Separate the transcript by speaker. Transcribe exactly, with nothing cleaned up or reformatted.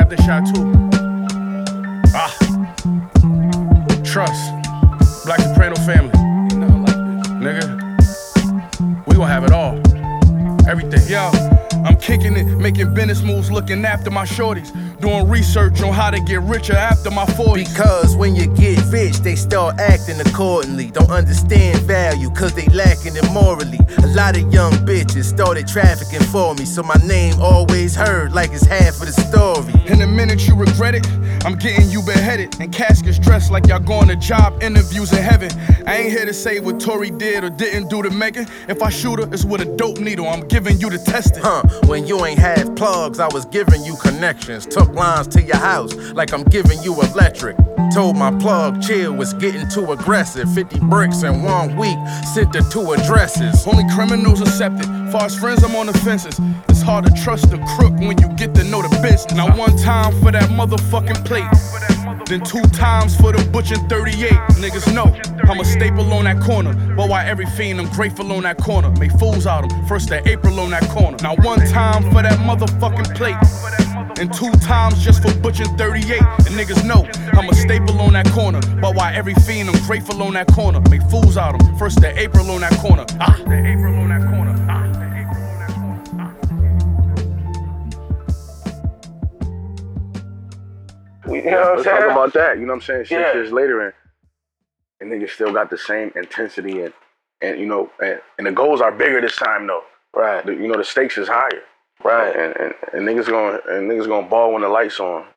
Speaker 1: this shot too. Ah. Trust. Black Soprano family. Ain't nothing like this. Nigga. We gon' have it all. Everything. Yo, I'm kicking it, making business moves, looking after my shorties. Doing research on how to get richer after my forties.
Speaker 2: Because when you get rich, they start acting accordingly. Don't understand value, cause they lacking it morally. A lot of young bitches started trafficking for me, so my name always heard like it's half of the story.
Speaker 1: In the minute you regret it, I'm getting you beheaded. And caskets dressed like y'all going to job interviews in heaven. I ain't here to say what Tory did or didn't do to Megan. If I shoot her, it's with a dope needle, I'm giving you the testing.
Speaker 2: Huh, when you ain't have plugs, I was giving you connections. Took lines to your house like I'm giving you electric. Told my plug chill was getting too aggressive. fifty bricks in one week, sent her two addresses.
Speaker 1: Only criminals accepted. Far as friends, I'm on the fences. It's hard to trust a crook when you get to know the business. Now one time for that motherfucking plate, then two times for the butcher thirty-eight. Niggas know I'm a staple on that corner. But why every fiend, I'm grateful on that corner. Make fools out of them, first of April on that corner. Now one time for that motherfucking plate, and two times just for butchering thirty-eight. And niggas know I'm a staple on that corner. But why every fiend, I'm grateful on that corner. Make fools out of them, first of April on that corner. Ah, the April on that corner. Ah, the April on that corner.
Speaker 3: We, you know what I'm
Speaker 4: Let's
Speaker 3: saying?
Speaker 4: talk about that, you know what I'm saying? Six
Speaker 3: Yeah.
Speaker 4: years later, and, and niggas still got the same intensity, and, and you know, and, and the goals are bigger this time, though.
Speaker 3: Right.
Speaker 4: The, you know, the stakes is higher.
Speaker 3: Right.
Speaker 4: And, and, and niggas gonna and niggas gonna ball when the lights on.